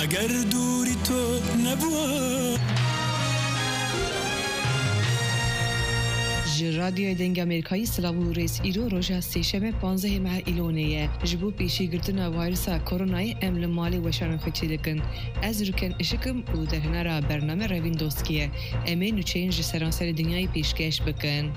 اگر دوری تو نبود. رادیو دنگ امریکایی سلاو ریس ایرو روژا سیشم 15 ماه ایلونیه جبو پیشی گرتنا ویروس کرونای امل مالی وشان خوچی دکن از روکن اشکم و دهنارا برنامه روین دوستکیه امی نوچین جسرانسر دنیای پیشکش بکن.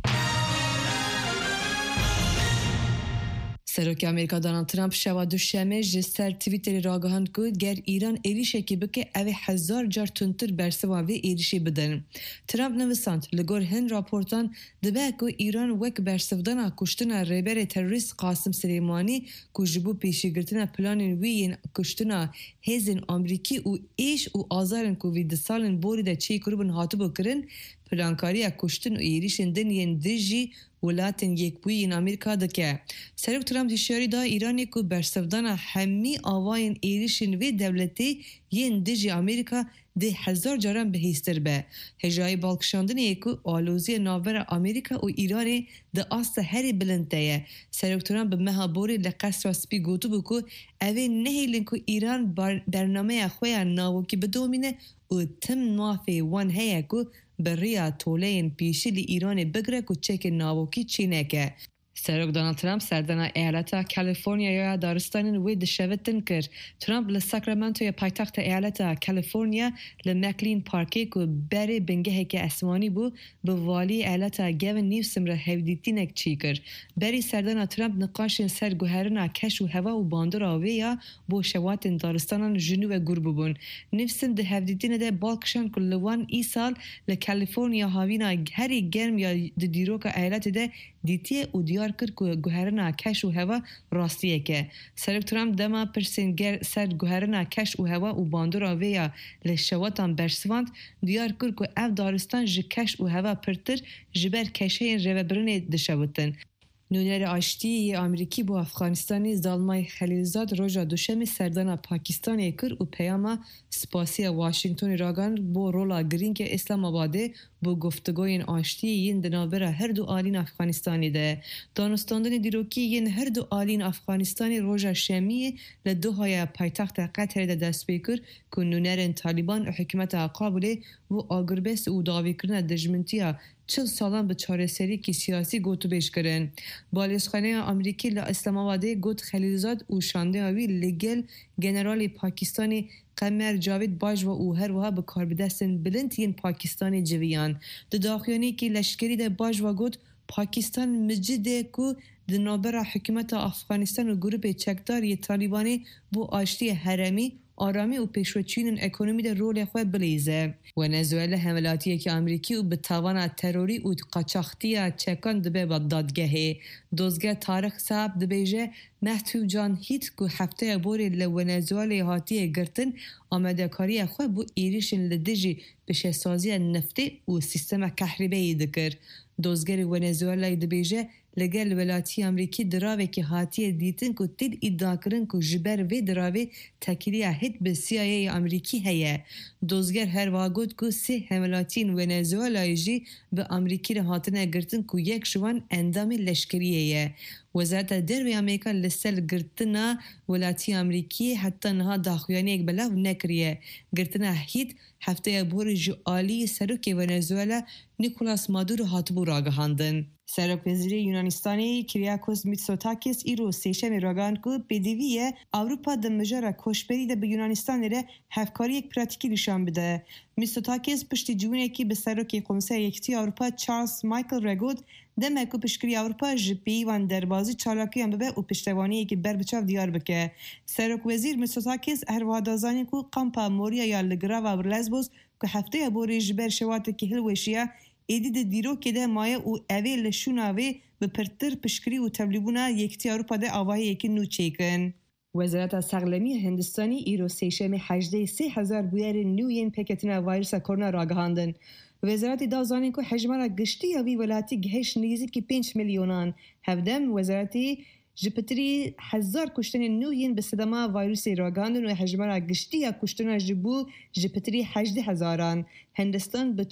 سروک امریکا دونالد ترامپ شوا دوشنبه جسر توییتر راگهاند که گر ایران ایریشه که بکه اوه 1000 جار تونتر برسوا و ایریشه بدن. ترامپ نویساند لگور هن راپورتان دبه که ایران وک برسودانا کشتنا ریبر تروریست قاسم سلیمانی که جبو پیشی گرتنا پلانین ویین کشتنا هزین امریکی و ایش و آزارن که وید سالن بوری ده چی کروبن هاتو بکرن پلانکاری کشتن و ایریشن دنین دجی ولاتن یک بوین امریکا دکه. سروک ترامپ دیشیاری دا ایرانی که برسودان همی آواین ایریشن و دولتی ین دجی امریکا ده 1000 جاران بهیستر به. هجای بالکشاندنی که آلوزی ناور امریکا و ایرانی ده آست هری بلنده. سروک ترامپ به مهابوری لقصر سپی گوتو بکو اوه نهیلن که ایران برنامه خواه ناوکی بدومینه و تم نوافی وان هیا که بریا تولین پیشی لی ایران بگره که چک ناوکی چینه که. سروک دونالد ترامپ سردنا ایالت کالیفرنیا یا دارستان وید شوتن کرد. ترامپ لساکرامنتو یا پایتخت ایالت کالیفرنیا لمکلین پارکی که بره بنگه که اسمانی بو به والی ایالت گوین نیوسم را هودیتینک چی کرد. بری سردنا ترامپ نقاش سر گوهرنا کش و هوا و باندر آویا بو شوات دارستان جنوب گربو بون. نیوسم ده هودیتین ده بالکشان که لوان ای سال لکالیفرنیا هاوینا هری گرم یا دیروک ایالت ده دیتیه و دیار کرد که گوهرنا کش و هوا راستیه که. سروک ترامپ دما پرسینگر سر گوهرنا کش و هوا و باندر آویا لشواتان برسواند دیار کرد که اف دارستان ج کش و هوا پرتر جبر کشه این روبرنه دشوتن. نونر آشتی امریکی با افغانستانی زالمای خلیلزاد روژا دوشنبه سردان پاکستان کرد و پیام سپاسی واشنگتن راگان با رولا گرین که اسلام آباده با گفتگوی آشتی این دنابر هر دو آلین افغانستانی ده. دانستاندن دیروکی این هر دو آلین افغانستانی روژا شمی لدوهای پایتخت قطر ده دست بیکر که نونر طالبان حکمت قابله و آگربست و داوی کردن دجمنتیا 40 سالان به چاره‌سری کی سیاسی گوتو بیش کردن. بالشخانه امریکی ل اسلام آباده گوت خلیلزاد و شانده هاوی لگل جنرال پاکستانی قمر جاوید باج و او هر وها به کار بدستن بلندین پاکستان جویان. داخیانی که لشکری ده باج و گوت پاکستان مجده که دنابر حکومت افغانستان و گروه چکداری طالبانی بو آشتی حرمی آرامی و پیشروچین اکونومی در رول خود بلیزه. ونزوئلا حملاتی که امریکی و به توان تروری و قاچاقتی چکان دبه با دادگاهی. دوزگاه تاریخ صاحب دبیجه محتوب جان هیت که هفته بوری لونزوئلا هاتی گرتن آمده کاری خود بو ایریشن لدجی بشه سازی نفتی و سیستم کهربایی دکر. دوزگر ونزوئلا دبیجه لگل ولاتی امریکی دراوه که هاتی دیتن که تید ادعا کرن که جبر و دراوه تکیلیه هیت به CIA امریکی هیه. دوزگر هر واگود که 3 حملاتین ونزوئلا جی به امریکی را هاتنه گرتن که یک شوان اندام لشکریه. وزارت دروی امریکا لسل گرتنا ولاتی امریکی حتی نها داخویانی یک بلاو نکریه. گرتنا هیت هفته بور جو آلی سروک ونزوئلا نیکولاس مادورو هاتبو راگهاندن. سروک وزیری یونانستانی کریاکوس میتسوتاکیس ایرو سیشم راگان که بدیویه اروپا دمجره کوشبری ده به یونانستان ره هفکاری یک پراتیکی نشان بده. میتسوتاکیس پشتی جوونه که به سروک کمیسر یکتی اروپا چارلز مایکل رگود دمه که پشکری اروپا جپی وان دربازی چالاکی هم ببه و پشتوانی که بر بچاو دیار بکه. سروک وزیر میتسوتاکیس هر وادازانی که قامپا موریا یا لگرا و برلزبوس که هفته بوری جبر شوات که هلوشیه ایدید دیرو که ده مایه و اویل شوناوی به پرتر پشکری و تبلیغونا یکتی اروپا ده آواهی یکی نو چیکن. وزارت سقلمی هندستانی ایرو سیشم 83,000 بویر نوین پکتنا ویروس کرونا راگهاندن. وزارت دازانی که حجمه گشتی یاوی ولاتی گهش نیزی که 5 میلیونان. هفدم وزارتی جپتری 1000 کشتن نوین به صدما ویروس راگاندن و حجمه گشتی یا کشتن جبو جپتری 18,000. هندستان به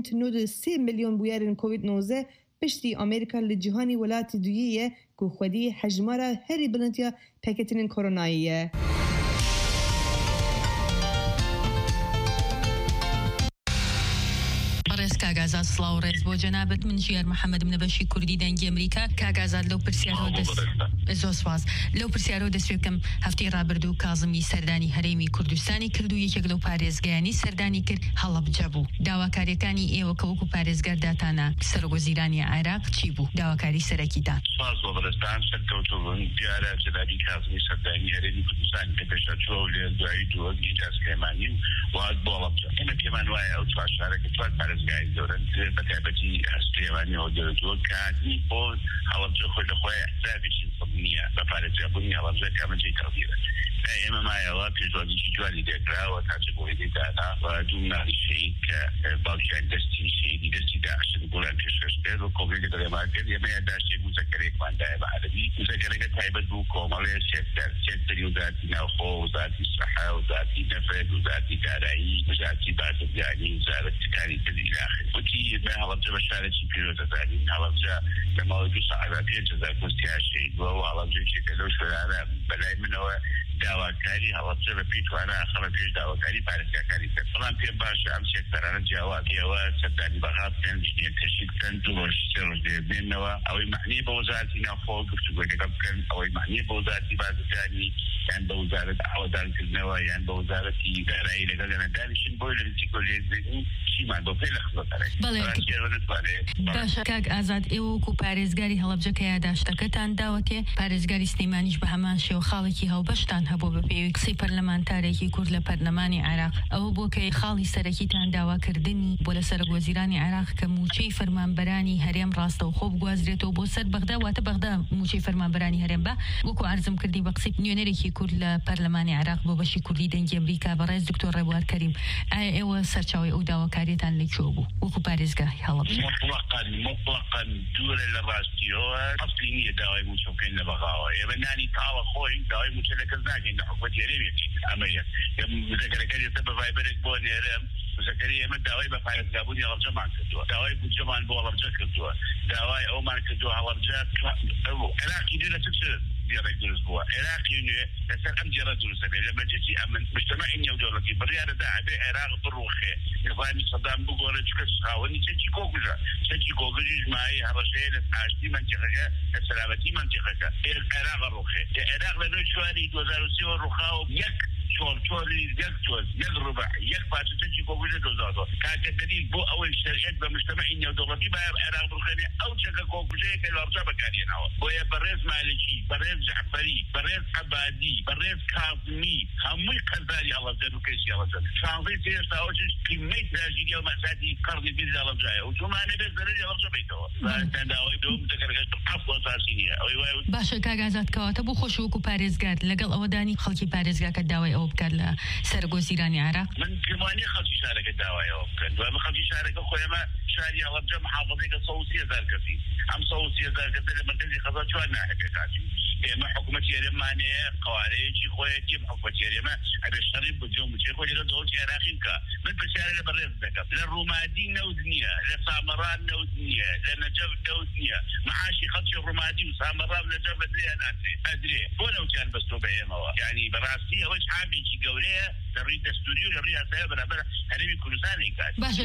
4.93 میلیون بویرن کووید 19 پشتی امریکا لجهانی ولات دویه که خودی حجمه را هری بلندیا پکتن کروناییه. کاغازات سلااو ڕێز بۆ جەنابەت من ژیار محەممەد منەبەشی کوردی دەنگی ئەمریکا کاغازات لەو پرسیارەوە زۆر سواز لەو پرسیارەوە دەست پێ بکەم هەفتەی ڕابردوو کازمی سەردانی هەرێمی کوردستانی کرد و یەکێک لەو پارێزگایانی سەردانی کرد هەڵەبجە بوو داواکاریەکانی ئێوە کە وەکو پارێزگار داتانە سەرۆگۆزیرانی عێراق چی بوو داواکاری سەرەکیتان سواز بۆ بەڕێستان سەرکەوتوون دیارە جەنابی کازمی سەردانی هەرێمی کوردستانی کە پێشەچووە لێ دوایی دووە ئیجاز سلێمانی وات بۆ هەڵەبجە ئێمە پێمان وایە ئەو چوار شارەکە چوار پارێزگای گەورەن بەتایبەتی سلێمانیەوە دەوێتەوە کاتی بۆ هەڵەبجە خۆی لە خۆی حسابێکی نییە بە پارێزگابوونی هەڵەبجە کامەجێ تەڵبیرە ئێمە مایەوە پێشوازیی جوانی دێکراوە تاچە بۆی دێدانا و دوو مناڵی شەید کە باوکیان دەستی شەیدی دەستی داعشن بۆیان پێشکەش کرد و کۆمپلێکە دەرێمان کرد ئێمە یادداشتێک مزەکەرێکماندایە بە عەرەبی مزەکەرەکە تایبەت بوو کۆمەڵێ سێکتەری وزارەتی ناوخۆ وزارەتی سەحا وزارەتی نەفرێت وزارەتی دارایی وزارەتی بازرگانی وزارەتەکانی تر إلى آخره وتی ما هەڵەبجە بە شارێکی پیرۆزەدانین هەڵەبجە لە ماوەی 2 سەعات 5,000 کۆستیا شەید بووە و هەڵەبجەیەکێکە لەو شوێنانە بەلای منەوە داواکاری هەڵەبجە بە پێی توانە خەڵە پێش داواکاری پارێزگاکاری کرد بەڵام پێم باشە ئەم سێکتەرانە جیاواز ئێوە سەردانی بەغا بکەن ژنێتەشی بکەن 2 ڕۆژ 3 ڕۆژ دێبێنەوە ئەوەی معنی بە وەزارەتی ناوخۆ گفتوگۆیەکە بکەن ئەوەی معنی بە وەزارەتی بازرگانی یان بە وەزارەت ئاوادانکردنەوە یان بە وەزارەتی دارایی لەگەڵ لەنەدانیشن بۆی لە نزیکۆلێزێنی چیمان بۆ پێی لە خزمەتەرێک باشە کاک ئازاد ئێوە وەکو پارێزگاری هەڵەبجە کە یادداشتەکەتان داوەتێ پارێزگاری سلێمانیش بە هەمان شێوە خاڵێکی هەوبەشتان هەبوو بە پێوی قسەی پەرلەمانتارێکی کورد لە پەرلەمانی عێراق ئەوە بۆ کە خاڵی سەرەکیتان داواکردنی بۆ لە سەرۆگۆزیرانی عێراق کە موچەی فەرمانبەرانی هەرێم ڕاستەوخۆ بگوازرێتەوە بۆ سەر بەغدا واتە بەغدا موچەی فەرمانبەرانی هەرێم بە وەکو عەرزم کردی بە قسەی نیوێنەرێکی کورد لە پەرلەمانی عێراق بۆ بەشی کوردی دەنگی ئەمریکا بەڕێز دکتۆر ڕێبوار کەریم ئایا ئێوە سەرچاوی ئەو داواکاریتان لەکوێ بوو وەکو پارێزگای هەڵەبجە مطلقاً دوورە لە ڕاستیەوە ئەسڵی نییە داوای موچە بکەین لە بەغاوە ئێمە نانی تاوە خۆی داوای موچە لە کەس ناکەین لە حکومەتی هەرێمێکی ئەمە یەک مزەکەرەکەی ئێستا بە ڤایبەرێک بۆ نێرم مزەکەری ئێمە داوای بە پارێزگابوونی هەڵەبجەمان کردووە داوای بودجەمان بۆ هەڵەبجە کردووە داوای ئەومان کردووە هەڵەبجە عێراقی دێ لە دیارێک دروست بووە عێراقی نوێ لەسەر ئەم جێرە دروستە بێت لە مەجلیسی ئەمن مجتەمەعی نێودەوڵەتی بڕیارەدا ئەبێ عێراق بڕوخێ نظامی سەدام بگۆڕێ چکە خاوەنی چەکی کۆکوژە چەکی کۆکوژی ژمایی هەڕەشەیە لە ئاشتی منتیقەکە لە سەلامەتی منتیقەکە عێراق ڕوخێ عێراق لە نوێ شواری 2023 ڕوخاوە یەک چۆری یەک ڕوبع یەک پارچە چەکی کۆکوژە دۆزاتەوە کاکە دەلیل بۆ ئەوەی شەریعەت بە مجتەمەعی نێودەوڵەتی باید عێراق بڕوخێنێ ئەو چەکە کۆکوژەیە کە لە هەڵەبجە بەکارهێناوە بۆیە بەڕێز مالکی بەڕێز جعفەری بەڕێز عەبادی بەڕێز کاظمی هەمووی قەزاری هەڵەبجە و کەسی هەڵەبجە شانزەی هێشتا ئەوەش قیمەی تراژیدی و مەساتی قەرنی بیست هەڵەبجایە و تۆمانە بێت زەرەری هەڵەبجە بیتەوە داوای دۆم دەکەرەکەش ئەفڵ ئەساسی نییە ئەوەی وایە باشە کاک ئازاد کەواتە بۆ خۆش وەکو پارێزگار لەگەڵ ئەوەدانی خەڵکی پارێزگاکە داوای ئەوە بکات لە سەرگۆزیرانی عێراق من پێوانی خەڵکی شارەکە داوای ئەوە بکەن دوای خەڵکی شارەکە خۆیمە شاری هەڵەبجە محافەزەیەکە 130,000 کەسی ئەم 130,000 کەسە لە مەرکەزی خەزا چوار ناهەبێت کاتی ئێمە حکومەتی هەرێممانەیە قوارەیەکی خۆیەتی حکومەتی هەرێمە ئەبێ شەڕی بجۆ بچێ خۆی لەگەڵ دەوڵەتی عێراقی بکە من پرسیارە لە بەڕێز دەکەم لە ڕوومادی نەوت نییە لە سامەڕان نەوت نییە لە نەجەف نەوت نییە معاشی خەڵکی ڕوومادی و سامەڕان و نەجەف بەدرێ ئەدرێ بۆ نەوتیان بەستۆ بە ئێمەوە یعنی بەڕاستی ئەوەی حابێکی گەورەیە لە ڕووی دەستوری و لە ڕووی یاسایە بەرامبەر هەرێمی کوردستانی کات باشە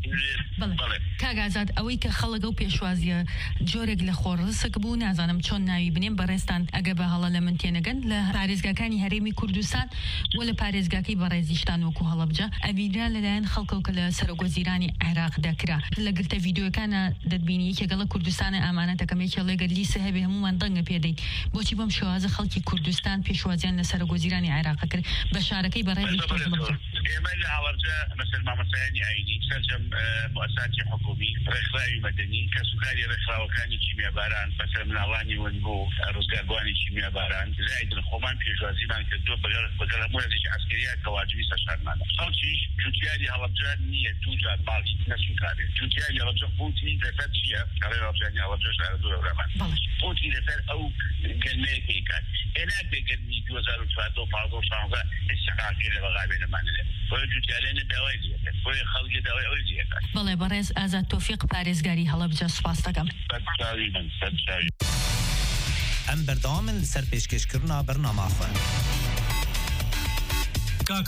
کاک ئازاد ئەوەی کە خەڵک و پێشوازیە جۆرێک لە خۆڕسک بوو نازانم چۆن ناوی بنێم بەڕێستان ئەگە بە هەڵە لە من تێنەگەن لە پارێزگاکانی هەرێمی کوردستان و لە پارێزگاکەی بەڕێزیشتان وەکو هەڵەبجە ئەبیرا لەلایەن خەڵکە کە لە سەرۆگۆزیرانی عێراق دەکرا لە گرتە ڤیدیۆکانە دەتبینی یەکێگەڵە کوردستانی ئامانەتەکەم یەکێڵێگە لیسە هەبێ هەمومان دەنگە پێدەین بۆچی بەم شێوازە خەڵکی کوردستان پێشوازیان لە سەرۆگۆزیرانی عێراق کرد بە شارەکەی بەڕێزی ئێمە لە هەڵەبجە مەسەل مامەسایانی ئاینی سەرجەم مؤسساتی حکومی ڕێکخراوی مەدەنی کەسوکاری ڕێکخراوەکانی کیمیاباران بەسەر مناڵانی ونبوو ڕزگاربوانی کیمیاباران زایدن خۆمان پێشوازیمان کردووە بەگەڵ هەموو هێزێکی عەسکەریە کە واجبی سەرشارمانە خەڵکیش تووتیاری هەڵەبجە نییە دووجار ماڵی نەسوکارێت تووتیاری هەڵەبجە قوتی لەسەر چییە کەڕێ هەڵەبجانی هەڵەبجە شارە دوو هەورامان قوتی لەسەر ئەو گەرمەیەکەی کات هێناکێ گەرمی 2014 استحقاقی لە بەغا بێنەمانە لێ بۆیە تووتیارێنە داوای دێکات بۆیە خەڵکی داوای ئەوی دێکات بەڵێ بەڕێز ئازاد تۆفیق پارێزگاری هەڵەبجە سوپاس دەکەم سەرچاوی من ئەم بەردەوامن لەسەر پێشکەشکردنا بەرنامە خوێن